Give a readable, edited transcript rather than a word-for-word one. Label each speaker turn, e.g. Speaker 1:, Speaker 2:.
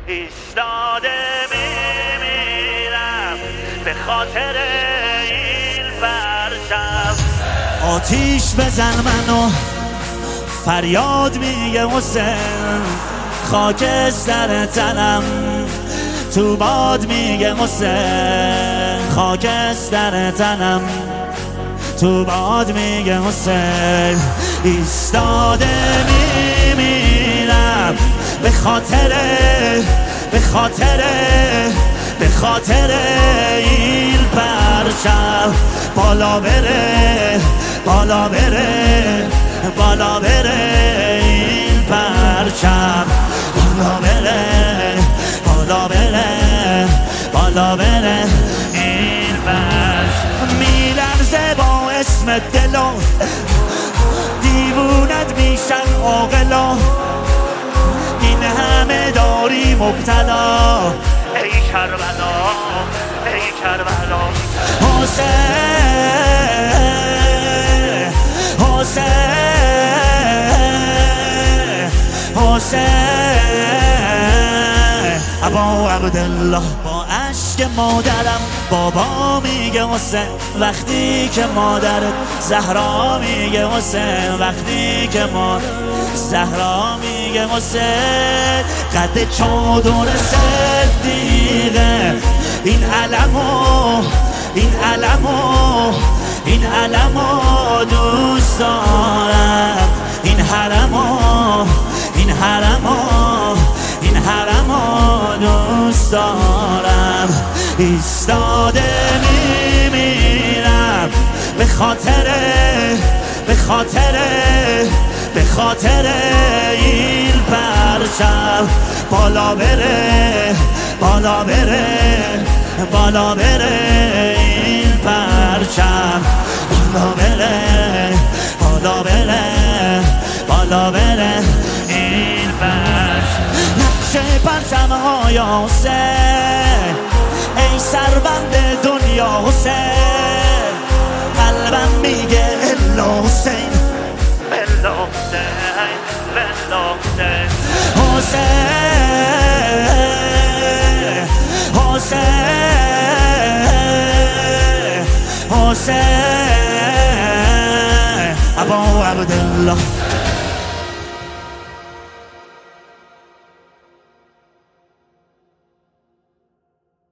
Speaker 1: ایستاده میمیرم به خاطر این پرچم.
Speaker 2: آتیش بزن منو فریاد میگه حسین، خاکستر تنم تو باد میگه حسین، خاکستر تنم تو باد میگه حسین. ایستاده میمیرم به خاطر این پرچم. بالا بره بالا بره بالا بره این پرچم. بالا بره بالا بره بالا بره این پرچم. میلرزه با اسم دلو دیوونت میشن عاقلا، این همه داری مبتلا.
Speaker 1: ای کربلا ای کربلا
Speaker 2: حسین حسین حسین ابا عبدالله. با عشق مادرم بابا میگه حسین، وقتی که مادرت زهرا میگه حسین، وقتی که مادر زهرا میگه حسین. قد چادر صدیقه این علمو این علمو این علمو دوست دارم، این حرمو این حرمو این حرمو دوست دارم. ایستاده میمیرم به خاطر این پرچم. بالا بره بالا بره بالا بره این پرچم. بالا بره بالا بره بالا بره این پرچم. نقش پرچم های حسین ای سربند دنیا حسین، قلبم میگه الا حسین
Speaker 1: بلا حسین بلا حسین
Speaker 2: حسین حسین ابا عبدالله.